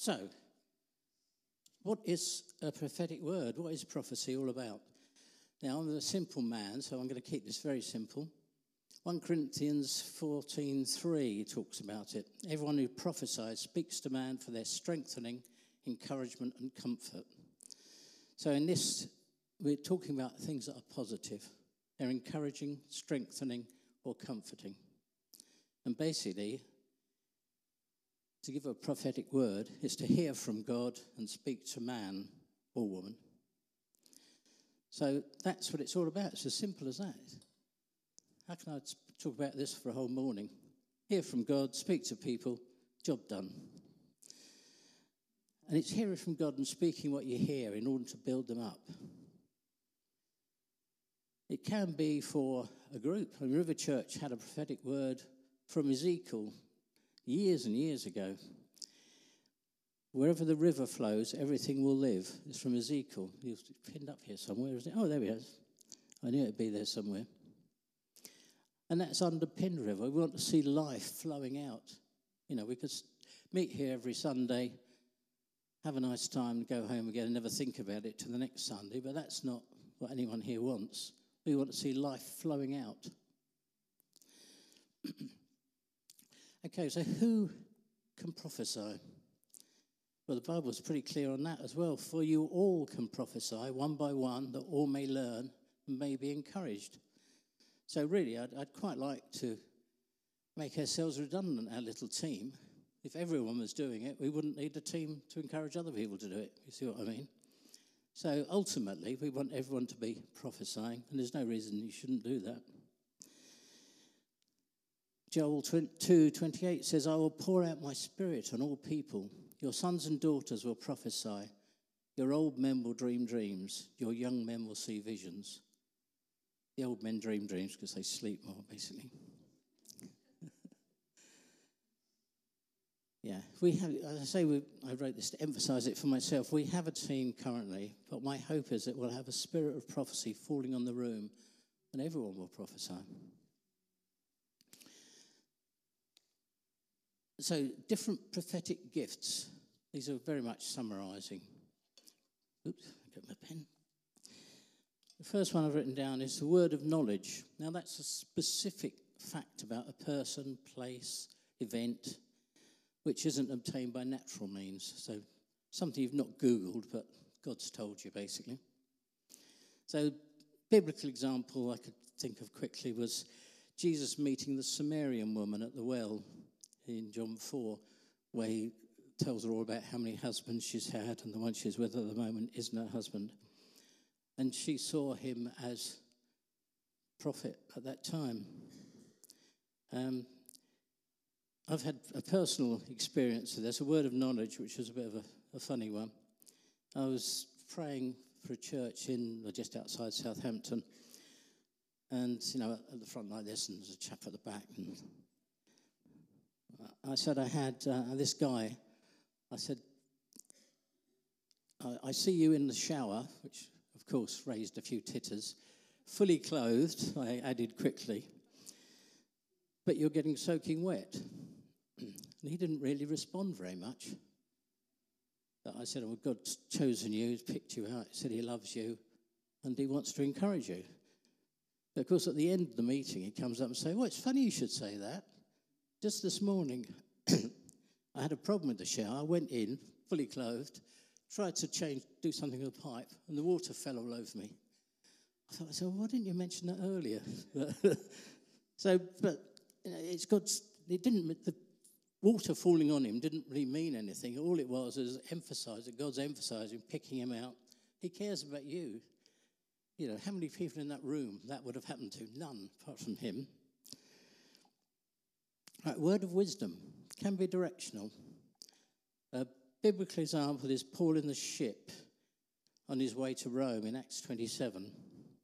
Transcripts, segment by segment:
So, what is a prophetic word? What is prophecy all about? Now, I'm a simple man, so I'm going to keep this very simple. 1 Corinthians 14:3 talks about it. Everyone who prophesies speaks to man for their strengthening, encouragement, and comfort. So in this, we're talking about things that are positive. They're encouraging, strengthening, or comforting. And basically, to give a prophetic word is to hear from God and speak to man or woman. So that's what it's all about. It's as simple as that. How can I talk about this for a whole morning? Hear from God, speak to people, job done. And it's hearing from God and speaking what you hear in order to build them up. It can be for a group. River Church had a prophetic word from Ezekiel years and years ago. Wherever the river flows, everything will live. It's from Ezekiel. It's pinned up here somewhere, isn't it? Oh, there we are. I knew it'd be there somewhere. And that's underpinned river. We want to see life flowing out. You know, we could meet here every Sunday, have a nice time, go home again and never think about it till the next Sunday, but that's not what anyone here wants. We want to see life flowing out. Okay, so who can prophesy? Well, the Bible's pretty clear on that as well. For you all can prophesy, one by one, that all may learn and may be encouraged. So really, I'd quite like to make ourselves redundant, our little team. If everyone was doing it, we wouldn't need a team to encourage other people to do it. You see what I mean? So ultimately, we want everyone to be prophesying, and there's no reason you shouldn't do that. Joel 2:28 says, I will pour out my spirit on all people. Your sons and daughters will prophesy. Your old men will dream dreams. Your young men will see visions. The old men dream dreams because they sleep more, basically. Yeah, we have, as I say, I wrote this to emphasize it for myself. We have a team currently, but my hope is that we'll have a spirit of prophecy falling on the room and everyone will prophesy. So, different prophetic gifts. These are very much summarizing. Oops, I got my pen. The first one I've written down is the word of knowledge. Now, that's a specific fact about a person, place, event, which isn't obtained by natural means. So something you've not Googled, but God's told you, basically. So biblical example I could think of quickly was Jesus meeting the Samaritan woman at the well in John 4, where he tells her all about how many husbands she's had, and the one she's with at the moment isn't her husband. And she saw him as prophet at that time. I've had a personal experience of this, a word of knowledge, which was a bit of a funny one. I was praying for a church just outside Southampton, and, you know, at the front like this, and there's a chap at the back, and I said I had this guy, I said, I see you in the shower, which, of course, raised a few titters, fully clothed, I added quickly, but you're getting soaking wet. And he didn't really respond very much. But I said, well, God's chosen you, he's picked you out, he said he loves you, and he wants to encourage you. But of course, at the end of the meeting, he comes up and says, well, it's funny you should say that. Just this morning, I had a problem with the shower. I went in, fully clothed, tried to do something with the pipe, and the water fell all over me. I said, well, why didn't you mention that earlier? But you know, the water falling on him didn't really mean anything. All it was is God's emphasizing, picking him out. He cares about you. You know, how many people in that room that would have happened to? None, apart from him. Right, word of wisdom can be directional. A biblical example is Paul in the ship on his way to Rome in Acts 27.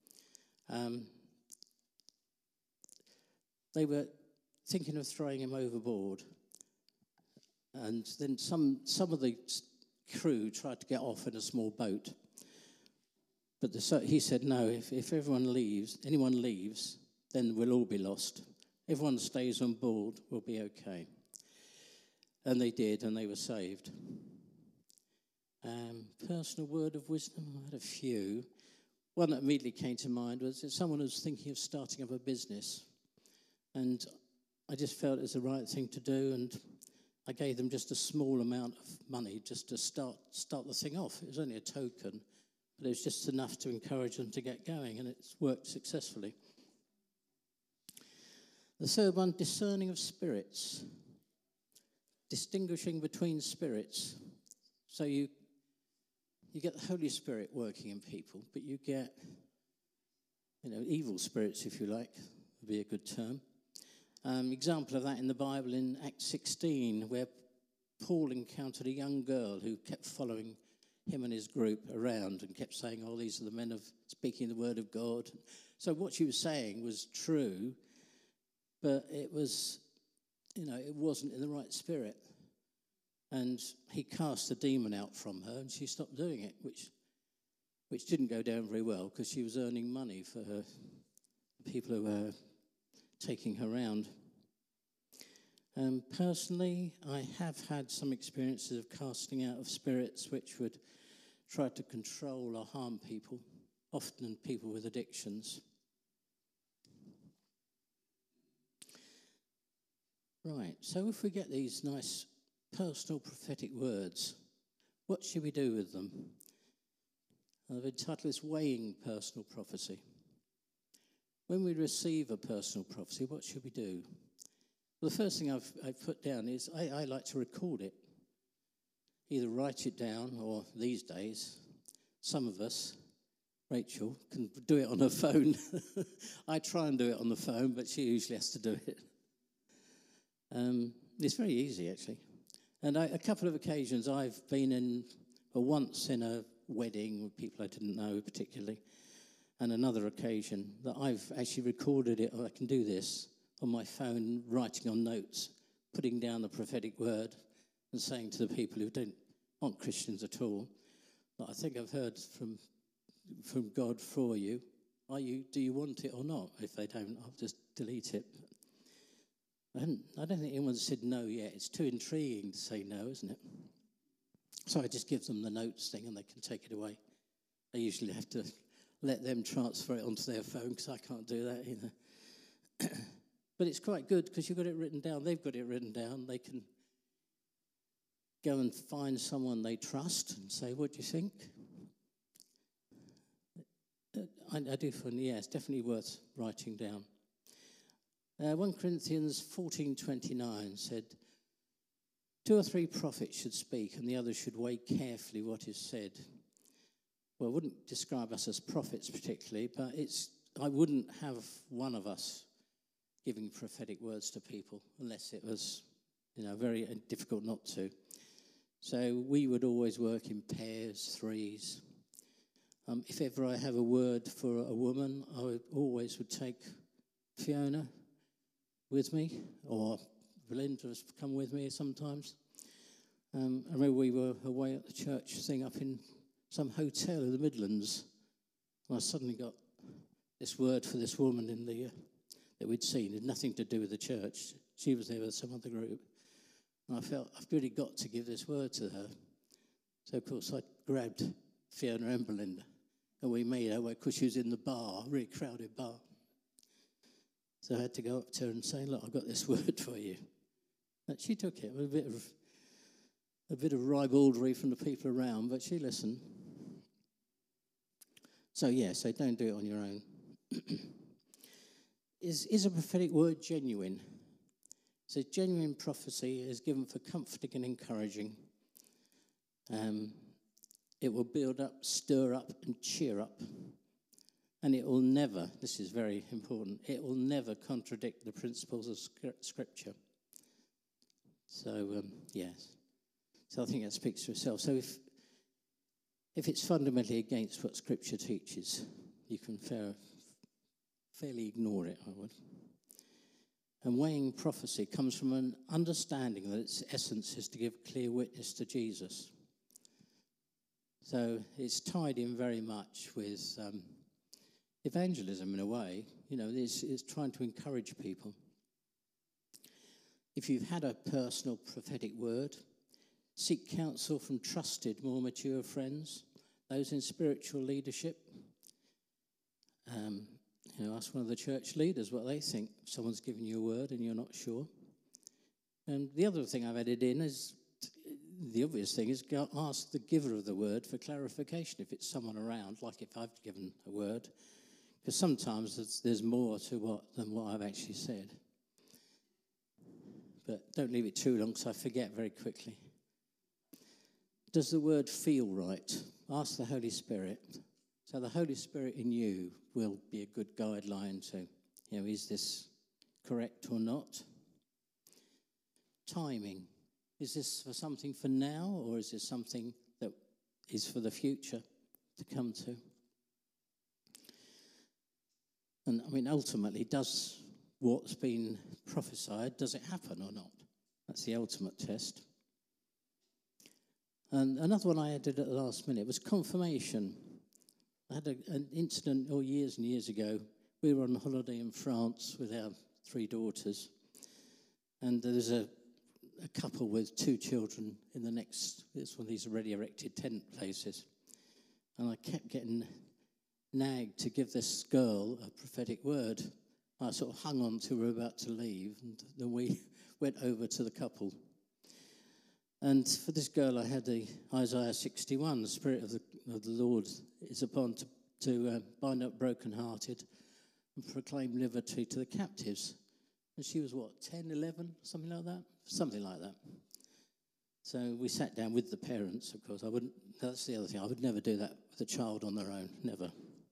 They were thinking of throwing him overboard. And then some of the crew tried to get off in a small boat. But he said, no, if anyone leaves, then we'll all be lost. Everyone stays on board, we'll be okay. And they did, and they were saved. Personal word of wisdom, I had a few. One that immediately came to mind was that someone was thinking of starting up a business, and I just felt it was the right thing to do, and I gave them just a small amount of money just to start the thing off. It was only a token, but it was just enough to encourage them to get going, and it's worked successfully. The third one, discerning of spirits. Distinguishing between spirits. So you get the Holy Spirit working in people, but you get, evil spirits, if you like, would be a good term. Example of that in the Bible in Acts 16, where Paul encountered a young girl who kept following him and his group around and kept saying, oh, these are the men of speaking the word of God. So what she was saying was true, but it was, it wasn't in the right spirit. And he cast the demon out from her, and she stopped doing it, which didn't go down very well because she was earning money for her people who were taking her around. Personally, I have had some experiences of casting out of spirits which would try to control or harm people, often people with addictions. Right, so if we get these nice personal prophetic words, what should we do with them? I've entitled this Weighing Personal Prophecy. When we receive a personal prophecy, what should we do? Well, the first thing I've put down is I like to record it. Either write it down, or these days, some of us, Rachel, can do it on her phone. I try and do it on the phone, but she usually has to do it. It's very easy, actually. And a couple of occasions I've been in, once in a wedding with people I didn't know particularly, and another occasion that I've actually recorded it, or I can do this on my phone, writing on notes, putting down the prophetic word and saying to the people who aren't Christians at all, that I think I've heard from God for you. Do you want it or not? If they don't, I'll just delete it. I don't think anyone's said no yet. It's too intriguing to say no, isn't it? So I just give them the notes thing and they can take it away. I usually have to let them transfer it onto their phone because I can't do that either. But it's quite good because you've got it written down. They've got it written down. They can go and find someone they trust and say, what do you think? I do find, it's definitely worth writing down. 1 Corinthians 14:29 said, 2 or 3 prophets should speak and the others should weigh carefully what is said. Well, I wouldn't describe us as prophets particularly, but I wouldn't have one of us giving prophetic words to people unless it was, very difficult not to. So we would always work in pairs, threes. If ever I have a word for a woman, I always would take Fiona with me, or Belinda has come with me sometimes. I remember we were away at the church thing up in some hotel in the Midlands, and I suddenly got this word for this woman that we'd seen. It had nothing to do with the church. She was there with some other group. And I felt, I've really got to give this word to her. So, of course, I grabbed Fiona and Belinda, and we made our way, because she was in the bar, a really crowded bar. So I had to go up to her and say, look, I've got this word for you. And she took it with a bit of ribaldry from the people around, but she listened. So don't do it on your own. Is a prophetic word genuine? So genuine prophecy is given for comforting and encouraging. It will build up, stir up, and cheer up. And it will never, this is very important, it will never contradict the principles of Scripture. So, yes. So I think that speaks for itself. So if it's fundamentally against what Scripture teaches, you can fairly ignore it, I would. And weighing prophecy comes from an understanding that its essence is to give clear witness to Jesus. So it's tied in very much with evangelism in a way. It's trying to encourage people. If you've had a personal prophetic word, Seek counsel from trusted, more mature friends, those in spiritual leadership. Ask one of the church leaders what they think. If someone's giving you a word and you're not sure. And the other thing I've added in is, the obvious thing is, go ask the giver of the word for clarification if it's someone around, like if I've given a word. Because sometimes there's more to than what I've actually said. But don't leave it too long because I forget very quickly. Does the word feel right? Ask the Holy Spirit. So the Holy Spirit in you will be a good guideline to, is this correct or not? Timing. Is this for something for now, or is this something that is for the future to come to? And ultimately, does what's been prophesied, does it happen or not? That's the ultimate test. And another one I added at the last minute was confirmation. I had an incident years and years ago. We were on holiday in France with our 3 daughters, and there was a couple with 2 children in the next, it's one of these already erected tent places. And I kept getting nagged to give this girl a prophetic word. I sort of hung on till we were about to leave, and then we went over to the couple. And for this girl, I had the Isaiah 61, the Spirit of the Lord is upon to bind up brokenhearted and proclaim liberty to the captives. And she was, 10, 11, something like that? Something like that. So we sat down with the parents, of course. That's the other thing. I would never do that with a child on their own, never.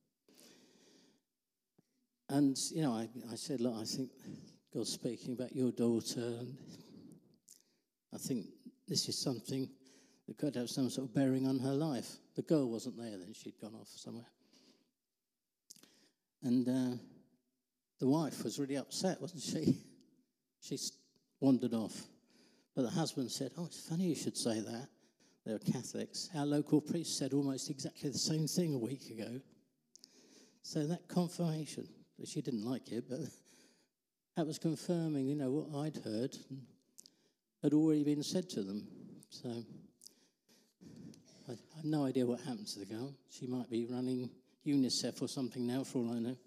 And, I said, look, I think God's speaking about your daughter, and I think this is something that could have some sort of bearing on her life. The girl wasn't there then, she'd gone off somewhere. And the wife was really upset, wasn't she? She wandered off. But the husband said, it's funny you should say that. They were Catholics. Our local priest said almost exactly the same thing a week ago. So that confirmation, she didn't like it, but that was confirming, what I'd heard and had already been said to them. So I have no idea what happened to the girl. She might be running UNICEF or something now, for all I know.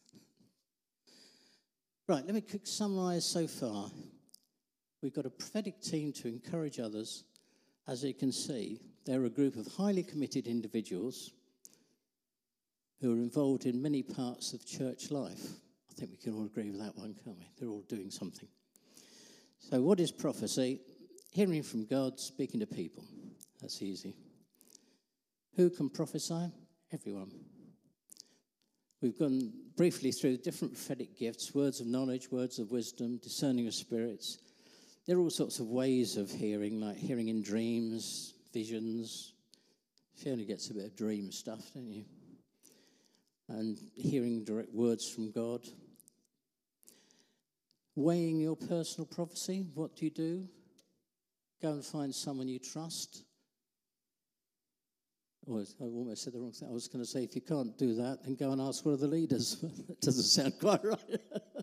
Right, let me quick summarise so far. We've got a prophetic team to encourage others. As you can see, they're a group of highly committed individuals who are involved in many parts of church life. I think we can all agree with that one, can't we? They're all doing something. So what is prophecy? Hearing from God, speaking to people. That's easy. Who can prophesy? Everyone. We've gone briefly through different prophetic gifts, words of knowledge, words of wisdom, discerning of spirits. There are all sorts of ways of hearing, like hearing in dreams, visions. Fiona gets a bit of dream stuff, don't you? And hearing direct words from God. Weighing your personal prophecy. What do you do? Go and find someone you trust. I almost said the wrong thing. I was going to say, if you can't do that, then go and ask one of the leaders. That doesn't sound quite right.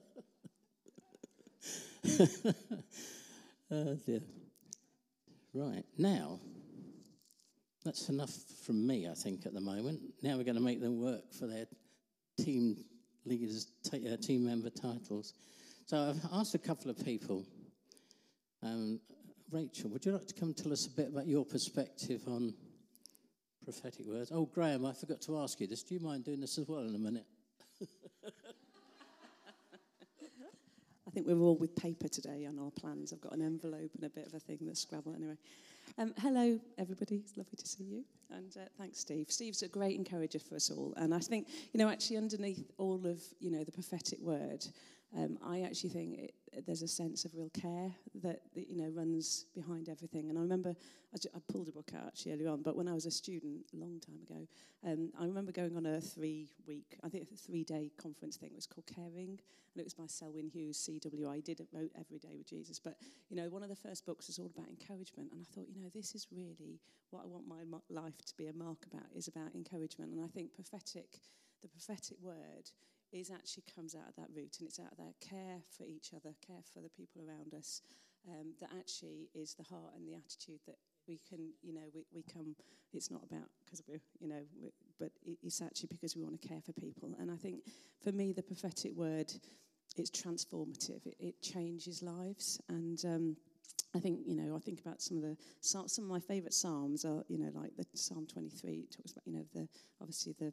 Oh dear. Right, now, that's enough from me, I think, at the moment. Now we're going to make them work for their team leaders, team member titles. So I've asked a couple of people. Rachel, would you like to come tell us a bit about your perspective on prophetic words? Oh, Graham, I forgot to ask you this. Do you mind doing this as well in a minute? I think we're all with paper today on our plans. I've got an envelope and a bit of a thing that's Scrabble anyway. Hello, everybody. It's lovely to see you. And thanks, Steve. Steve's a great encourager for us all. And I think, actually underneath all of, the prophetic word, I actually think there's a sense of real care that runs behind everything. And I remember, I pulled a book out actually earlier on, but when I was a student a long time ago, I remember going on a 3-day conference thing. It was called Caring, and it was by Selwyn Hughes, CWI. He wrote Every Day with Jesus. But, one of the first books is all about encouragement. And I thought, this is really what I want my life to be a mark about, is about encouragement. And I think the prophetic word actually comes out of that root, and it's out of that care for each other, care for the people around us, that actually is the heart and the attitude that We can, we come, it's not about because we're, but it's actually because we want to care for people. And I think for me, the prophetic word, it's transformative. It changes lives. And I think, I think about some of my favourite psalms are, like the Psalm 23. It talks about, obviously the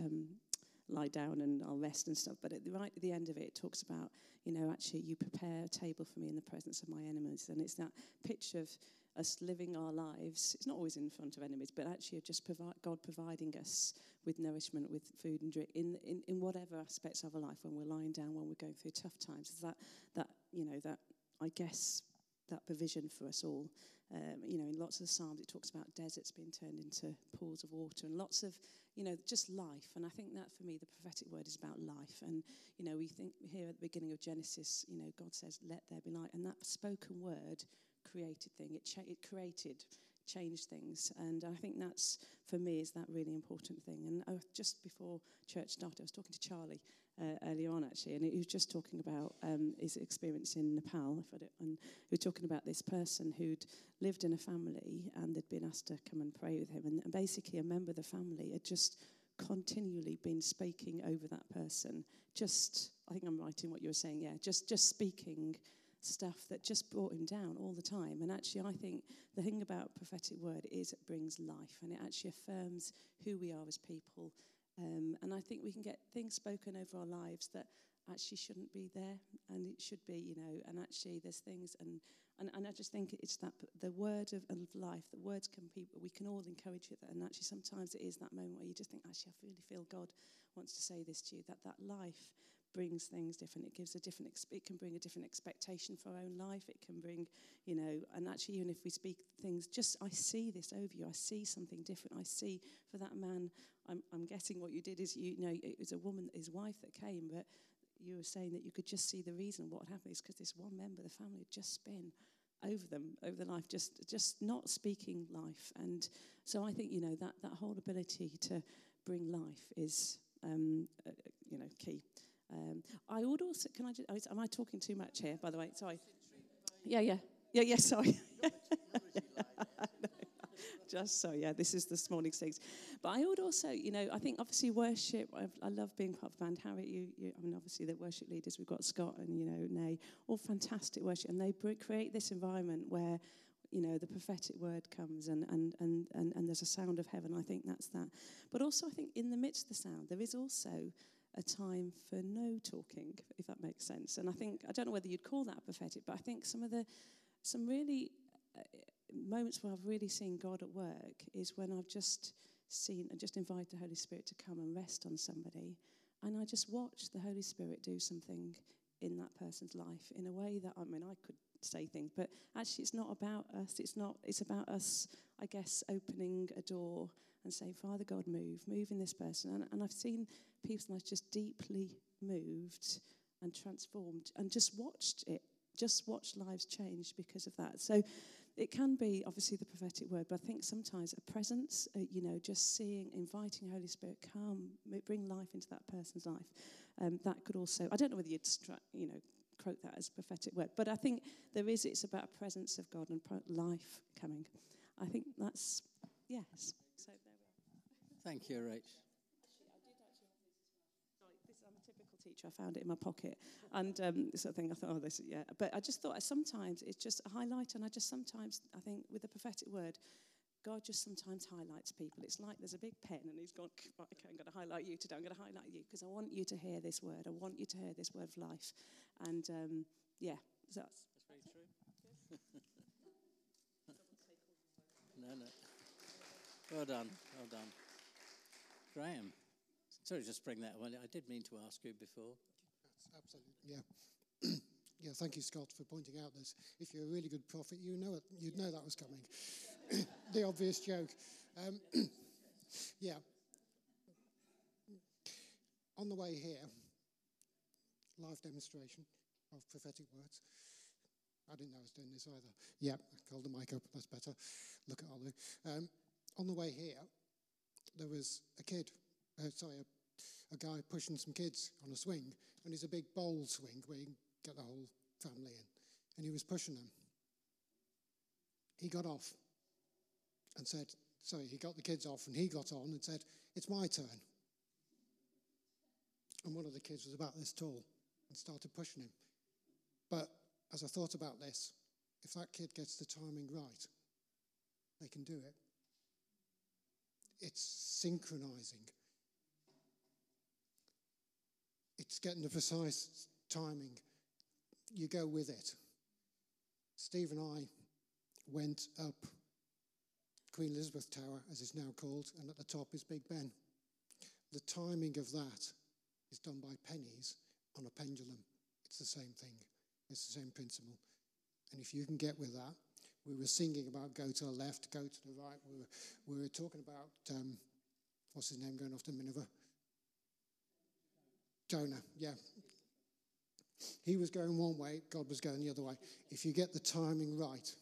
lie down and I'll rest and stuff. But right at the end of it, it talks about, actually you prepare a table for me in the presence of my enemies. And it's that picture of us living our lives. It's not always in front of enemies, but actually of just God providing us with nourishment, with food and drink in whatever aspects of our life, when we're lying down, when we're going through tough times. It's that I guess that provision for us all. In lots of the Psalms, it talks about deserts being turned into pools of water and lots of, just life. And I think that for me, the prophetic word is about life. And, we think here at the beginning of Genesis, God says, let there be light. And that spoken word created thing. It changed things. And I think that's, for me, is that really important thing. And just before church started, I was talking to Charlie earlier on, actually, and he was just talking about his experience in Nepal. And he was talking about this person who'd lived in a family and they'd been asked to come and pray with him. And basically a member of the family had just continually been speaking over that person. I think I'm right in what you were saying, yeah, just speaking stuff that just brought him down all the time. And actually, I think the thing about prophetic word is it brings life, and it actually affirms who we are as people. And I think we can get things spoken over our lives that actually shouldn't be there, and it should be, and actually there's things, and I just think it's that the word of life, the words we can all encourage it, and actually sometimes it is that moment where you just think, actually, I really feel God wants to say this to you, that life brings things different. It gives it can bring a different expectation for our own life. It can bring, and actually even if we speak things, I see this over you. I see something different. I see for that man, I'm guessing what you did is, it was a woman, his wife that came, but you were saying that you could just see the reason what happened is because this one member of the family had just been over the life, just not speaking life. And so I think, that whole ability to bring life is, key. I would also, am I talking too much here, by the way? Sorry. Yeah, sorry. Just so, this is this morning's things. But I would also, I think obviously worship, I love being part of the band. Harriet, obviously the worship leaders, we've got Scott and, Nay, all fantastic worship. And they create this environment where, the prophetic word comes and there's a sound of heaven. I think that's that. But also I think in the midst of the sound, there is also a time for no talking, if that makes sense. And I don't know whether you'd call that prophetic, but I think some really moments where I've really seen God at work is when I've just seen and just invited the Holy Spirit to come and rest on somebody, and I just watched the Holy Spirit do something in that person's life in a way that, I could say things, but actually it's not about us. It's about us, I guess, opening a door and saying, Father God, move in this person. And I've seen people's lives just deeply moved and transformed, and just watched lives change because of that. So it can be obviously the prophetic word, but I think sometimes a presence, just inviting Holy Spirit, come, bring life into that person's life. That could also, I don't know whether you'd quote that as a prophetic word, but I think it's about a presence of God and life coming. I think that's, yes. So there we are. Thank you, Rach. I'm a typical teacher. I found it in my pocket. And sort of thing, I thought, yeah. But I just thought sometimes it's just a highlight, and I think with the prophetic word, God just sometimes highlights people. It's like there's a big pen and he's gone, right, okay, I'm going to highlight you today. I'm going to highlight you because I want you to hear this word. I want you to hear this word of life. And so that's very true. No. Well done. Graham. Sorry, just bring that one. I did mean to ask you before. Absolutely, yeah. Yeah, thank you, Scott, for pointing out this. If you're a really good prophet, you'd know that was coming. The obvious joke. Yeah. On the way here, live demonstration of prophetic words. I didn't know I was doing this either. Yeah, hold the mic up, that's better. Look at Ollie. On the way here, there was a guy pushing some kids on a swing, and it's a big bowl swing where you can get the whole family in, and he was pushing them. He got off and said, sorry, he got the kids off and he got on and said, it's my turn. And one of the kids was about this tall and started pushing him. But as I thought about this, if that kid gets the timing right, they can do it. It's synchronizing. It's getting the precise timing. You go with it. Steve and I went up Queen Elizabeth Tower, as it's now called, and at the top is Big Ben. The timing of that is done by pennies on a pendulum. It's the same thing. It's the same principle. And if you can get with that, we were singing about go to the left, go to the right. We were talking about, what's his name going off to Nineveh? Jonah, yeah. He was going one way, God was going the other way. If you get the timing right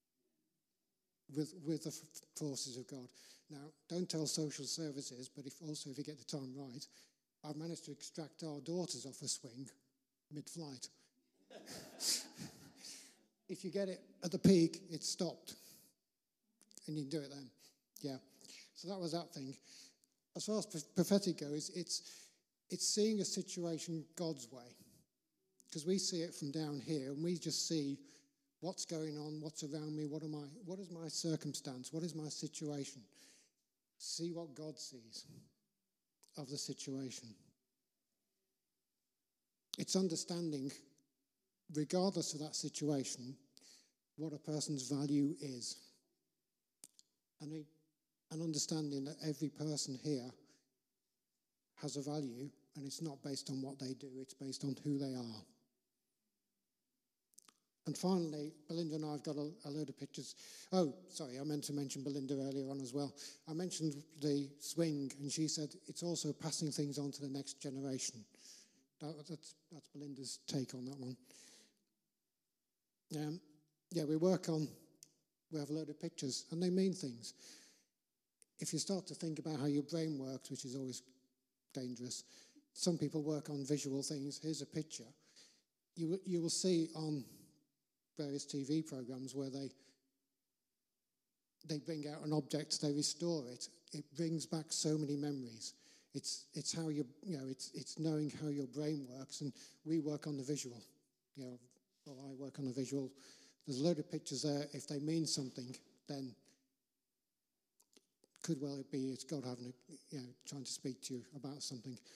with the forces of God. Now, don't tell social services, but if you get the time right, I've managed to extract our daughters off a swing mid-flight. If you get it at the peak, it's stopped. And you can do it then. Yeah. So that was that thing. As far as prophetic goes, it's seeing a situation God's way. Because we see it from down here, and we just see what's going on, what's around me, what is my circumstance, what is my situation. See what God sees of the situation. It's understanding, regardless of that situation, what a person's value is. And understanding that every person here has a value, and it's not based on what they do, it's based on who they are. And finally, Belinda and I have got a load of pictures. Oh, sorry, I meant to mention Belinda earlier on as well. I mentioned the swing, and she said it's also passing things on to the next generation. That's Belinda's take on that one. Yeah, we have a load of pictures, and they mean things. If you start to think about how your brain works, which is always dangerous, some people work on visual things. Here's a picture. You will see on various TV programs where they bring out an object, they restore it. It brings back so many memories. It's how it's knowing how your brain works, and we work on the visual. I work on the visual. There's a load of pictures there. If they mean something, then could well be it's God having trying to speak to you about something.